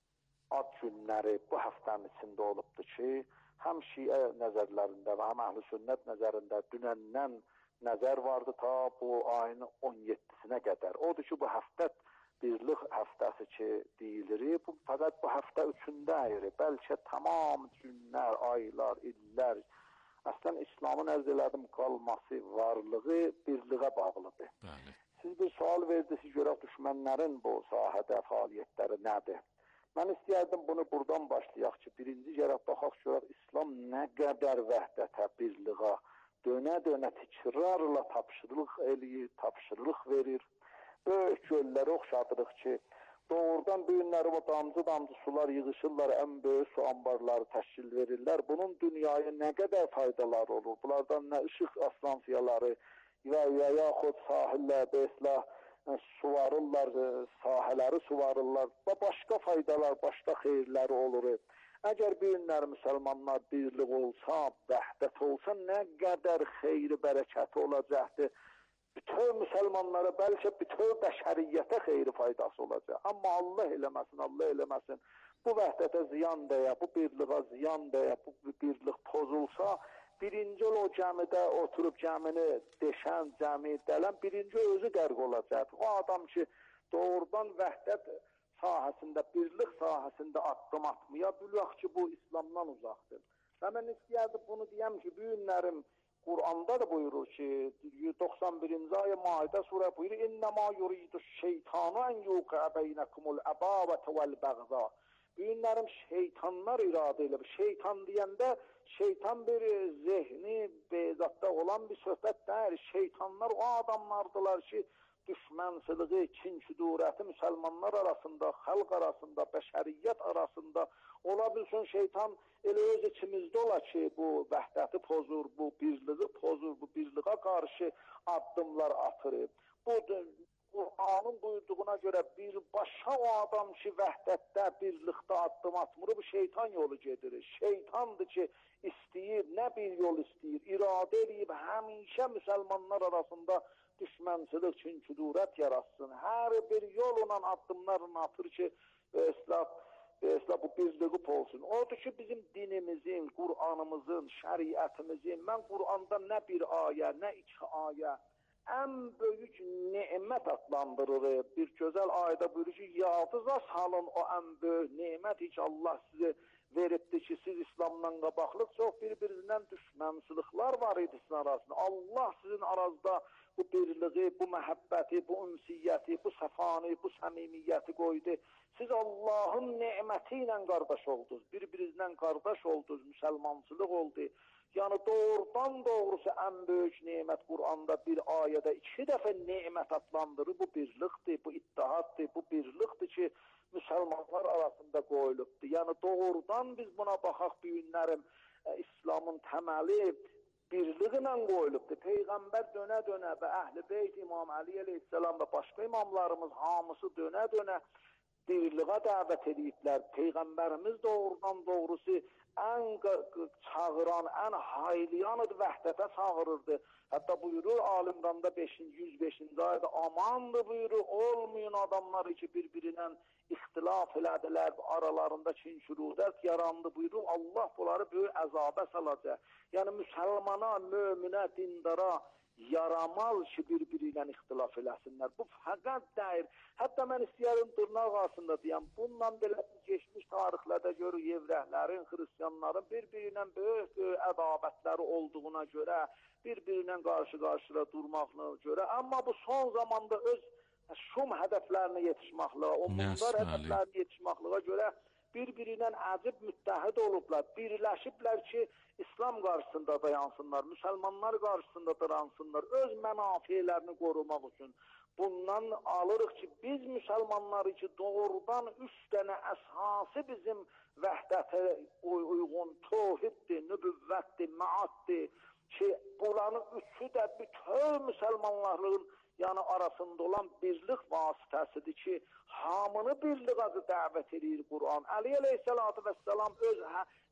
ad günləri bu həftənin içində olubdur ki, həm Şiə nəzərlərində və həm Əhl-i Sünnət nəzərində dünəndən nəzər vardı ta bu ayın on yeddisinə qədər. Odur ki, bu həftə birlik həftəsi ki deyilir, bu fəqət bu həftə üçündə əyri, bəlkə tamam günlər, aylar, illər, əslən İslamın ərz elədim qalması, varlığı birliğə bağlıdır. Bəli. Siz bir sual verdiniz, görək düşmənlərin bu sahədə fəaliyyətləri nədir? Mən istəyərdim bunu buradan başlayaq ki, birinci gərək baxaq görək İslam nə qədər vəhdətə, birliğə, dönə-dönə tikrarla tapşırıq eləyir, tapşırıq verir. Böyük gölləri oxşadırıq ki, doğrudan bu günləri o damcı-damcı sular yığışırlar, ən böyük su ambarları təşkil verirlər. Bunun dünyaya nə qədər faydaları olur? Bunlardan nə işıq aslansiyaları və ya yaxud sahillərdə islah suvarırlar, sahələri suvarırlar və başqa faydalar, başqa xeyirləri olur. Əgər bu günləri müsəlmanlar birlik olsa, vəhdət olsa, nə qədər xeyri, bərəkəti olacaqdır. Bütün müsəlmanlara, bəlkə bütün bəşəriyyətə xeyri faydası olacaq. Amma Allah eləməsin, Allah eləməsin. Bu vəhdətə ziyan deyə, bu birliğə ziyan deyə, bu birlik pozulsa, birinci o cəmidə oturub cəmini deşən, cəmi dələn, birinci özü qərq olacaq. O adam ki, doğrudan vəhdət sahəsində, birlik sahəsində addım atmaya, bilək ki, bu İslamdan uzaqdır. Və mən istəyərdim bunu deyəm ki, bu günlərim Qur'anda da buyurur ki, doxsan birinci ayə Maidə surə buyurur, İnnəmā yuridu şeytanu ən yuqə beynəkumul əbavətə vəl-bəğza. Bu günlərim şeytanlar iradə elə. Şeytan deyəndə, şeytan bir zehni, bezatda olan bir söhbət deyil. Şeytanlar o adamlardılar ki, düşmənsiliği, kin-küdurəti müsəlmanlar arasında, xalq arasında, bəşəriyyət arasında ola bilsin şeytan elə öz içimizdə ola ki, bu vəhdəti pozur, bu birliği pozur, bu birliğə qarşı addımlar atır. Bu Qur'anın buyurduğuna görə birbaşa o adam ki, vəhdətdə, birlikdə addım atmır, bu şeytan yolu gedir. Şeytandır ki, istəyir, nə bir yol istəyir, iradə edib həmişə müsəlmanlar arasında düşmənçilik üçün küdurət yaratsın. Hər bir yolla addımlarını atır ki, İslam, İslam bu birliği olsun. Odur ki, bizim dinimizin, Qur'anımızın, şəriətimizin, mən Qur'anda nə bir ayə, nə iki ayə, ən böyük nemət adlandırır. Bir gözəl ayədə buyurur ki, yadınıza salın o ən böyük nemət ki, Allah sizi veribdir ki, siz İslamdan qabaqlıq çox bir-birindən düşmənçiliklər var idi sizin arasında. Allah sizin aranızda bu birliği, bu məhəbbəti, bu ünsiyyəti, bu səfanı, bu səmimiyyəti qoydu. Siz Allahın neməti ilə qardaş oldunuz, bir-birinizdən qardaş oldunuz, müsəlmançılıq oldu. Yəni doğrudan doğrusu ən böyük nemət Qur'anda bir ayədə iki dəfə nemət adlandırır. Bu birlikdir, bu ittihaddır, bu birlikdir ki, müsəlmanlar arasında qoyulubdur. Yəni doğrudan biz buna baxaq bu günlərim, e, İslamın təməli birliğinə qoyulubdur. Peyğəmbər dönə-dönə və Əhl-i Beyt İmam Əli əleyhissalam və başqa imamlarımız hamısı dönə-dönə birliğə dəvət ediblər. Peyğəmbərimiz doğrudan doğrusu ən çağıran, ən haylayan vəhdətə çağırırdı. Hətta buyurur Alimranda yüz beşinci ayda amandır buyurur, olmayın adamları ki bir-birindən ixtilaf elədilər, aralarında kin-şürudət yarandı buyurur. Allah bunları böyük əzabə salacaq. Yəni müsəlmana, möminə, dindara yaramaz ki bir-biri ilə ixtilaf eləsinlər. Bu fəqət deyir. Hətta mən istəyərim dırnaq arasında deyəm, bununla belə geçmiş tarixlərdə görür yevrəhlərin, xristiyanların bir-biri ilə böyük böyük ədavətləri olduğuna görə, bir-biri ilə qarşı-qarşıya durmaqla görə, amma bu son zamanda öz şum hədəflərinə yetişməklə, o bunlar hədəflərinə yetişməkləyə görə bir-biri ilə əcib müttəhid olublar, birləşiblər ki, İslam qarşısında dayansınlar, müsəlmanlar qarşısında dayansınlar, öz mənafelerini qorumaq üçün. Bundan alırıq ki, biz müsəlmanları ki, doğrudan üç dənə əsası bizim vəhdətə uyğun tövhiddir, nübüvvətdir, məaddir ki, buranın üçü də bütün müsəlmanların yəni arasında olan birlik vasitəsidir ki, hamını birliğə dəvət edir Qur'an. Əli əleyhissalatu vəssalam öz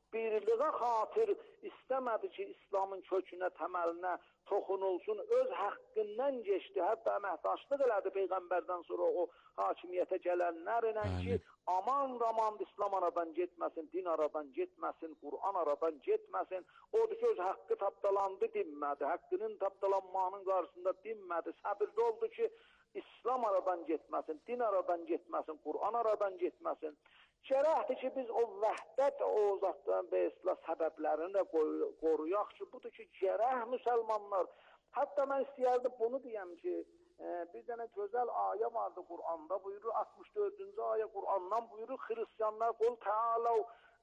birliğe xatir istəmədi ki, İslamın kökünə, təməlinə toxunulsun, öz haqqından geçdi. Hətta əməkdaşlıq elədi Peyğəmbərdən sonra o hakimiyyətə gələnlərlə ki, aman aman İslam aradan getməsin, din aradan getməsin, Qur'an aradan getməsin. Odur ki, öz haqqı tapdalandı, dinmədi. Haqqının tapdalanmanın qarşısında dinmədi. Səbirli oldu ki, İslam aradan getməsin, din aradan getməsin, Qur'an aradan getməsin. Gərəkdir ki, biz o vəhdət, o zatdan və islah səbəblərini də qoruyaq ki, budur ki, gərək müsəlmanlar. Hətta mən istəyərdim bunu deyəm ki, e, bir dənə gözəl ayə vardı Qur'anda, buyurur, altmış dördüncü ayə Qur'andan buyurur, Xristiyanlar qul təalav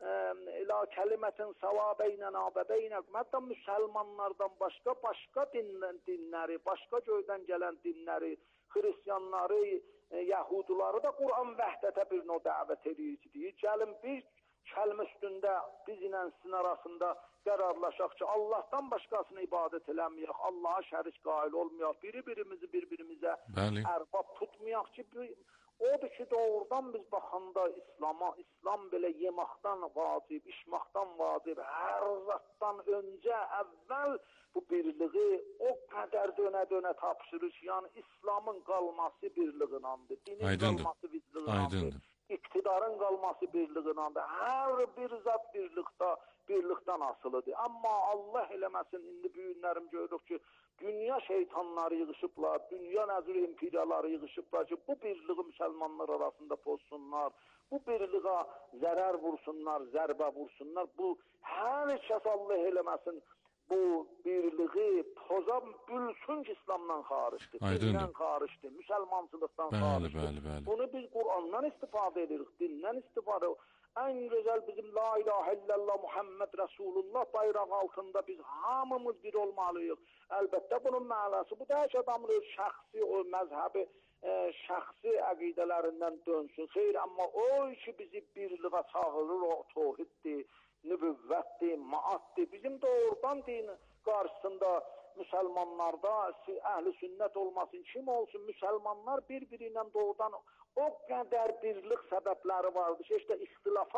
ilə kəlimətin səvabeynənə və beynəkum. Hətta müsəlmanlardan başqa, başqa dinlə, dinləri, başqa göydən gələn dinləri, Xristiyanları, e, Yahudiləri da Qur'an vəhdətə bir növ dəvət edir. Gəlin bir kəlmə üstündə biz ilə sizin arasında qərarlaşaq ki, Allahdan başqasını ibadət eləməyək, Allaha şərik qail olmayaq, biri-birimizi bir-birimizə ərbab tutmayaq ki, odur ki, doğrudan biz baxanda İslama, İslam belə yemaqdan vacib, içmaqdan vacib, hər zatdan öncə, əvvəl bu birliği o qədər dönə-dönə tapşırır ki, yəni İslamın qalması birliğinandır, dinin Aydındır. qalması birliğinandır, Aydındır. iktidarın qalması birliğinandır, hər bir zat birlikdə, birlikdən asılıdır. Amma Allah eləməsin, indi bu günlərim görürük ki, dünya şeytanları yığışıblar, dünya nəzir imperiyaları yığışıblar ki, bu birliği müsəlmanlar arasında pozsunlar, bu birliğe zərər vursunlar, zərbə vursunlar. Bu hər kəs Allah eləməsin, bu birliği poza bülsün ki, İslamdan xaricdir, dindən xaricdir, müsəlmançılıqdan xaricdir. Bəli, bəli, bəli. Bunu biz Qur'andan istifadə edirik, dindən istifadə edirik. En güzel bizim La ilahe illallah Muhammed Resulullah bayrağı altında biz hamımız bir olmalıyıq. Elbette bunun mənası bu da ki, adamın öz şəxsi, o məzhəbi, e, şəxsi əqidələrindən dönsün. Xeyr, amma o ki bizi birliğe çağırır, o tohiddir, nübüvvətdir, maatdir. Bizim doğrudan din qarşısında müsəlmanlarda əhl-i sünnət olmasın, kim olsun, müsəlmanlar bir-biriyle doğrudan o qədər birlik səbəbləri vardır ki, işte ixtilafa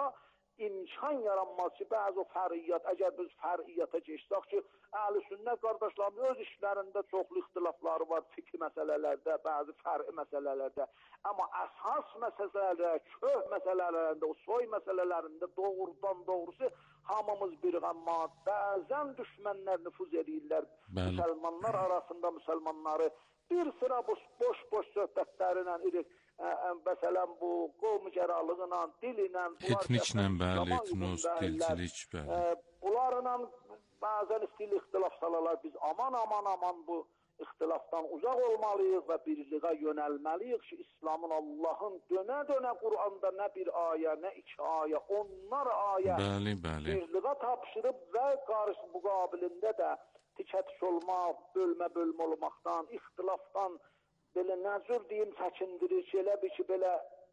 imkan yaranmaz ki, bəzi o fər'iyyat, əgər biz fər'iyyata geçsək ki, əhl-i sünnət qardaşlarımız öz işlərində çoxlu ixtilafları var, fikri məsələlərdə, bəzi fər'i məsələlərdə. Amma əsas məsələlərdə, köh məsələlərində, o soy məsələlərində doğrudan doğrusu hamımız bir, amma bəzən düşmənlər nüfuz edirlər. Müsəlmanlar arasında müsəlmanları bir sıra boş-boş söhbətlərinə irik. Məsələn, bu qovmucəralığına, dilinə, etniklə, bəli, etnos, dilcilik, bəli. Bunlarla bəzən istil ixtilaf salalar, biz aman aman aman bu ixtilafdan uzaq olmalıyıq və birliğe yönəlməliyik ki, İslamın, Allahın dönə-dönə Qur'anda nə bir ayə, nə iki ayə, onlar ayə bəli, bəli. birliğe tapşırıb və qarşı müqabilində də tikətiş olmaq, bölmə-bölmə olmaqdan, ixtilafdan, belə nəzür deyim, çəkindirir ki, elə bir ki, belə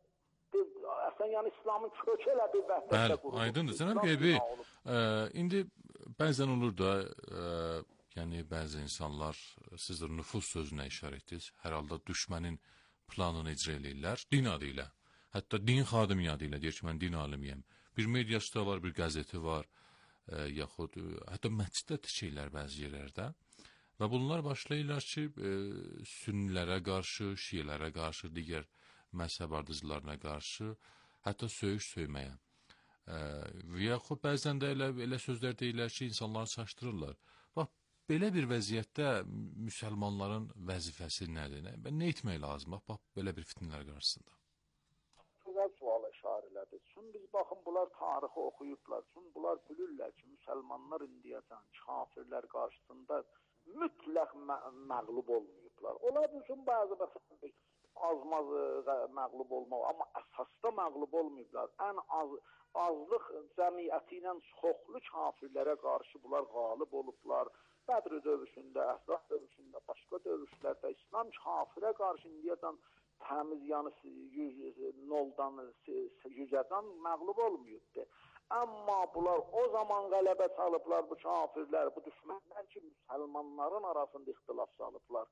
əslən, yəni İslamın kökü elə bir vəhdətlə qurulur. Bəli, aydındır. Cənab Qeybi, e, indi bəzən olur da, e, yəni bəzi insanlar, siz də nüfuz sözünə işarə etdiniz, hər halda düşmənin planını icra edirlər, din adı ilə. Hətta din xadimi adı ilə deyir ki, mən din alimiyəm. Bir mediası da var, bir qəzeti var, e, yaxud, hətta məsciddə tikirlər bəzi yerlərdə. Və bunlar başlayırlar ki, e, sünnilərə qarşı, şiilərə qarşı, digər məzhəb ardıcılarına qarşı, hətta söyüş söyməyə. E, və yaxud bəzən də elə, elə sözlər deyirlər ki, insanları çaşdırırlar. Bax, belə bir vəziyyətdə müsəlmanların vəzifəsi nədir? Nə, nə etmək lazım? Bax, bax, belə bir fitnələr qarşısında. Güzel suala işarə elədi. Çünki biz baxın, bunlar tarixi oxuyublar. Çünki bunlar bilirlər ki, müsəlmanlar indiyəcən kafirlər qarşısında mütləq mə məğlub olmayıblar. Onlar üçün bəzi məsələn azmaz məğlub olmaq, amma əsasda məğlub olmayıblar. Ən az, azlıq cəmiyyəti ilə çoxlu kafirlərə qarşı bunlar qalib olublar. Bədr dövüşündə, Əsrah dövüşündə, başqa dövüşlərdə İslam kafirə qarşı indiyəcən təmiz, yəni noldan, yüzədən məğlub olmayıbdır. Amma bunlar o zaman qələbə çalıblar, bu kafirlər, bu düşmənlər ki, müsəlmanların arasında ixtilaf salıblar.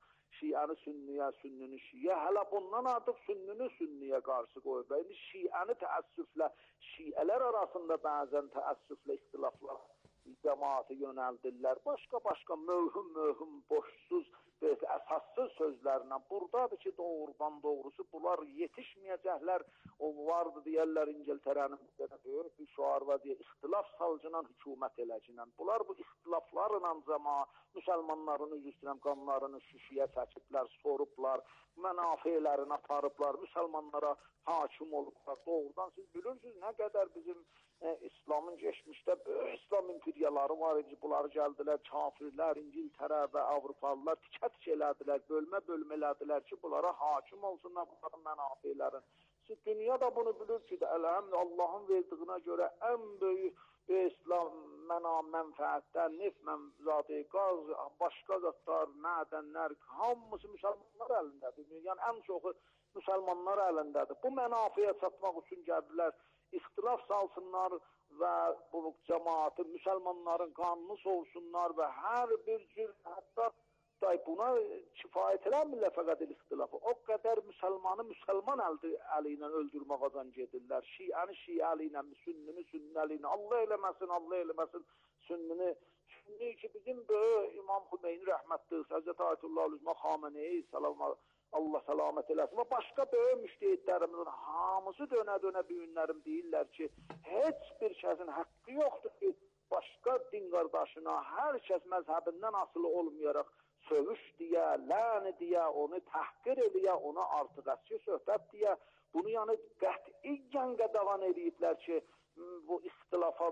Şiəni sünniyə, sünnini şiyə, hələ bundan artıq sünnini sünniyə qarşı qoyub. İndi şiəni təəssüflə, şiələr arasında bəzən təəssüflə ixtilaflar cəmaatı yönəldirlər. Başqa-başqa möhüm-möhüm, boşsuz, əsassız sözlərlə. Buradadır ki, doğrudan doğrusu bunlar yetişməyəcəklər. O vardı deyərlər İngiltərənin böyük bir şuar var deyə, ixtilaf salcınan hükümət eləcəklə. Bunlar bu ixtilaflarla cəma müsəlmanların üz üstürəm qanlarını şüşüyə çəkiblər, sorublar, mənafelerini aparıblar, müsəlmanlara hakim olublar. Doğrudan siz bilirsiniz nə qədər bizim e, İslamın geçmişdə böyük İslam imperiyaları var idi. Bunları gəldilər, kafirlər, İngiltərə və Avrupalılar tikə-tikə elədilər, bölmə-bölmə elədilər ki, bunlara hakim olsunlar, bunların mənafelerini. Siz dünya da bunu bilir ki, əlhəmdə Allahın verdiyinə görə ən böyük İslam məna mənfəətlər, neft mənzadı, qaz, başqa zatlar, mədənlər, hamısı müsəlmanlar əlindədir. Yəni ən çoxu müsəlmanlar əlindədir. Bu mənafəyə çatmaq üçün gəldilər, ixtilaf salsınlar və bu cəmaatı, müsəlmanların qanını sorsunlar və hər bir cür, hətta buna kifayət eləmirlər fəqət ixtilafı. O qədər müsəlmanı müsəlman əli, əli ilə öldürmək azan gedirlər. Şiəni şiə əli ilə, sünnini sünni əli ilə. Allah eləməsin, Allah eləməsin sünnini. Sünni ki, bizim böyük İmam Xümeyni rəhmətdir, Həzrət Ayətullah Üzmə Xameneyi, Allah səlamət eləsin. Və başqa böyük müştehidlərimizin hamısı dönə-dönə büyünlərim deyirlər ki, heç bir kəsin haqqı yoxdur ki, başqa din qardaşına, hər kəs məzhəbindən asılı olmayaraq, sövüş deyə, lən deyə, onu təhqir eləyə, ona artıq əski söhbət deyə, bunu yəni qətiyyən qədağan ediblər ki, bu ixtilafa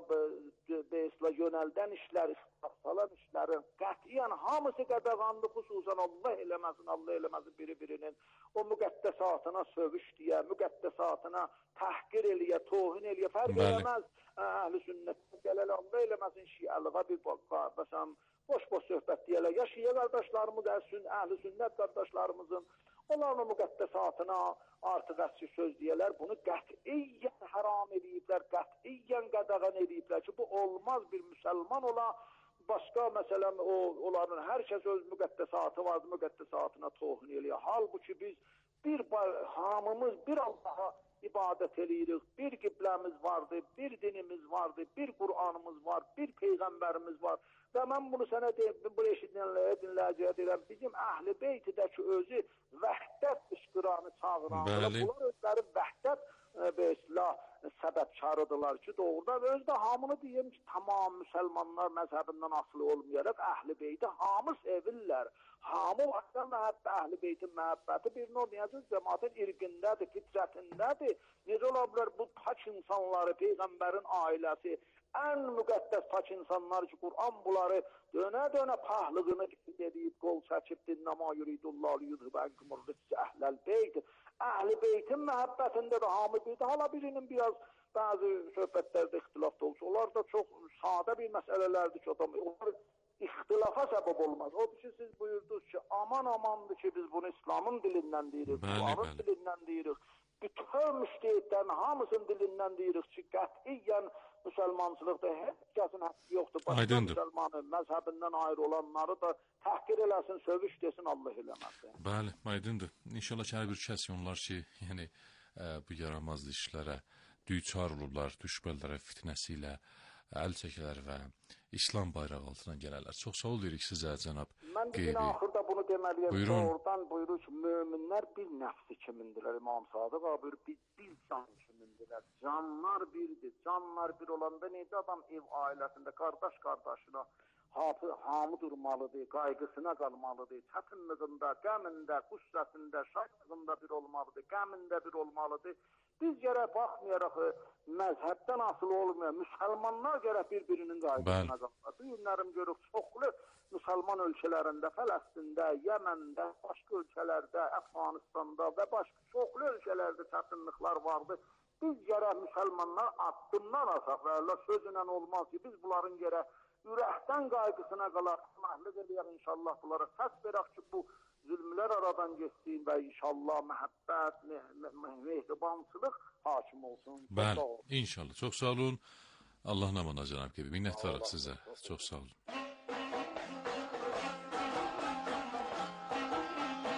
beslə yönəldən işlər, ixtilaf salan işlərin qətiyyən hamısı qədağandır, xüsusən Allah eləməsin, Allah eləməsin biri-birinin o müqəddəsatına sövüş deyə, müqəddəsatına təhqir eləyə, tohin eləyə, fərq eləməz. Əhl-i sünnətə gələlə, Allah eləməsin şiəlığa bir baxasam, boş-boş söhbət deyələr. Ya şiə qardaşlarımız, əhl-i sünnət qardaşlarımızın onların müqəddəsatına artıq əski söz deyələr. Bunu qətiyyən haram ediblər, qətiyyən qadağan ediblər ki, bu olmaz bir müsəlman ola. Başqa məsələn, o, onların hər kəs öz müqəddəsatı vardı, müqəddəsatına tohin eləyir. Halbuki biz bir hamımız bir Allaha ibadət eləyirik, bir qibləmiz vardı, bir dinimiz vardı, bir Qur'anımız var, bir Peyğəmbərimiz var. Və mən bunu sənə deyim, bu eşidənlərə, dinləyiciyə deyirəm, bizim əhl-i beytidəki özü vəhdət qışqıranı çağıranlar, bunlar özləri vəhdət və islah səbəbkarıdırlar ki, doğrudan özdə hamını deyim ki, tamam müsəlmanlar məzhəbindən asılı olmayaraq əhl-i beyti hamı sevirlər. Hamı vaxtdan məhəbbə, əhl-i beytin məhəbbəti bir növ neyəcək cəmatın irqindədir, fitrətindədir. Necə ola bilər bu pak insanları, Peyğəmbərin ailəsi, ən müqəddəs pak insanlar ki, Qur'an bunları dönə-dönə pahlığını edib, qol çəkibdir, nəma yuridullahu yudhibənkumur ricsi əhləl beyt. Əhl-i beytin məhəbbətində də hamı bildi. Hala birinin biraz bəzi söhbətlərdə ixtilaf da olsa, onlar da çox sadə bir məsələlərdir ki, adam, onlar ixtilafa səbəb olmaz. Odur ki, siz buyurdunuz ki, aman amandır ki, biz bunu İslamın dilindən deyirik, Kur'anın dilindən deyirik. Bütün müştehidlərin hamısının dilindən deyirik ki, qətiyyən müsəlmançılıqda heç kəsin haqqı yoxdur. Başqa müsəlmanı, məzhəbindən ayrı olanları da təhqir eləsin, sövüş desin, Allah eləməsin. Bəli, aydındır. İnşallah ki, hər bir kəs onlar ki, yəni ə, bu yaramazlı işlərə düçar olurlar, düşbəllərə fitnəsi ilə əl çəkilər və İslam bayrağı altına gələrlər. Çox sağ ol deyirik sizə, cənab Qeybi. Mən bir axırda bunu deməliyəm. Oradan buyurur ki, möminlər bir nəfsi kimindirlər, İmam Sadıq abi, bir, bir can kimindirlər. Canlar birdir. Canlar bir olanda neydi adam ev ailəsində, qardaş qardaşına hafı, hamı durmalıdır, qayğısına qalmalıdır, çətinliğində, qəmində, qüssəsində, şadlığında bir olmalıdır, qəmində bir olmalıdır. Biz gərək baxmayaraq məzhəbdən asılı olmayan müsəlmanlar gərək bir-birinin qayğısına qalmalıdır. Bu günlərim görürük çoxlu müsəlman ölkələrində, Fələstində, Yəməndə, başqa ölkələrdə, Əfqanistanda və başqa çoxlu ölkələrdə çətinliklər vardır. Biz gərək müsəlmanlar addımdan asaq və Allah sözünə olmaz ki, biz bunların gərək ürəkdən qayğısına qalaq, məhlıq eləyək inşallah bunlara səs verək ki, bu zülmlər aradan geçsin və inşallah məhəbbət, mehribançılıq hakim olsun. Bəli, inşallah. Çox sağ olun. Allah namına cənab Qeybi. Minnətdarıq sizə. Çox sağ olun.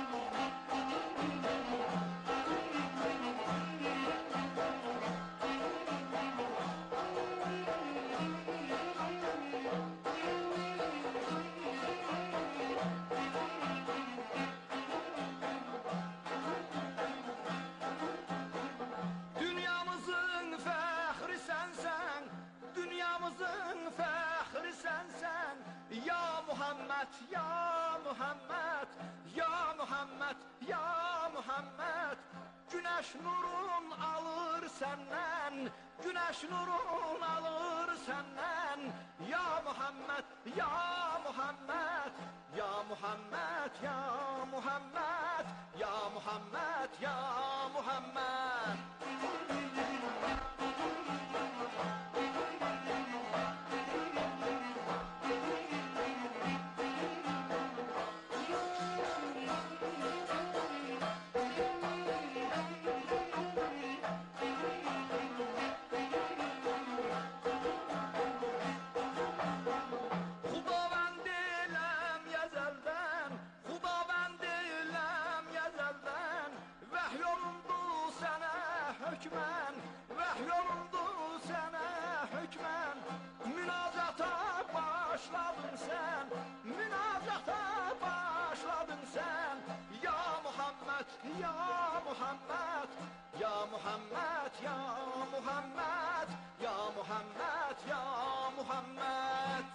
Muhammed. Güneş nurun alır senden, güneş nurun alır senden. Ya Muhammed, ya Muhammed, ya Muhammed, ya Muhammed, ya Muhammed, ya Muhammed. Hükmen, vahyolundu sana hükmen. Münacata başladın sen, münacata başladın sen. Ya Muhammed, ya Muhammed, ya Muhammed, ya Muhammed, ya Muhammed, ya Muhammed.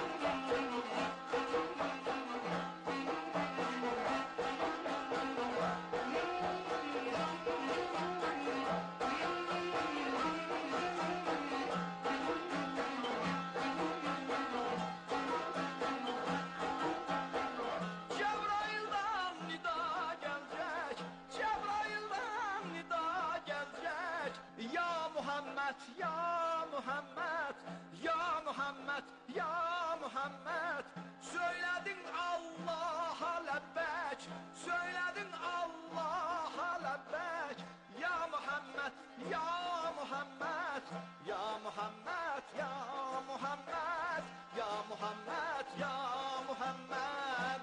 Ya Muhammed, ya Muhammed, ya Muhammed. Söyledin Allah'a lebbek, söyledin Allah'a lebbek. Ya Muhammed, ya Muhammed, ya Muhammed, ya Muhammed, ya Muhammed, ya Muhammed.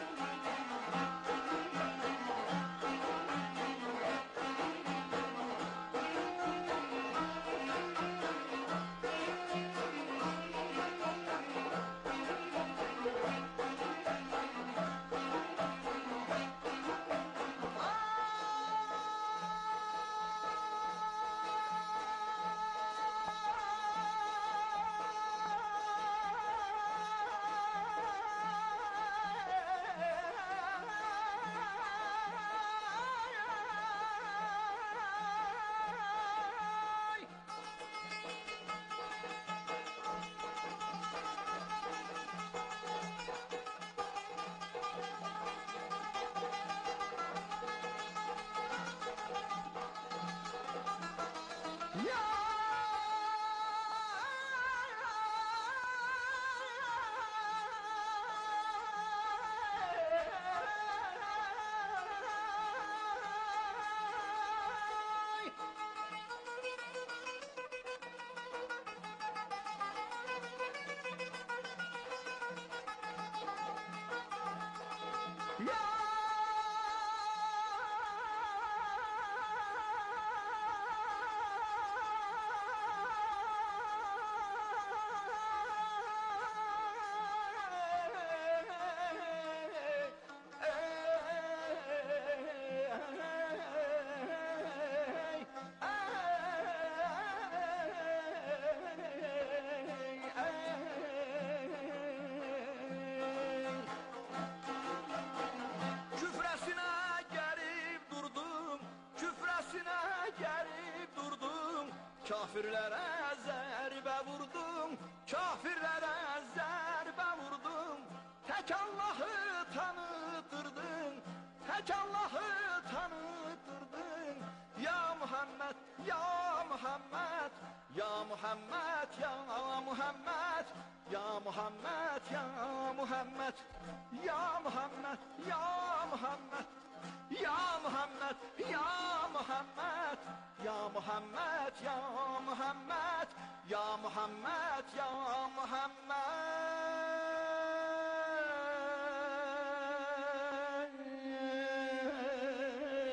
Kafirlere zerbe vurdum, kafirlere zerbe vurdum. Tek Allah'ı tanıtırdın, tek Allah'ı tanıtırdın. Ya Muhammed, ya Muhammed, ya Muhammed, ya Muhammed, ya Muhammed, ya Muhammed, ya Muhammed, ya Muhammed. Ya Muhammed, ya Muhammed, ya Muhammed, ya Muhammed, ya Muhammed, ya Muhammed.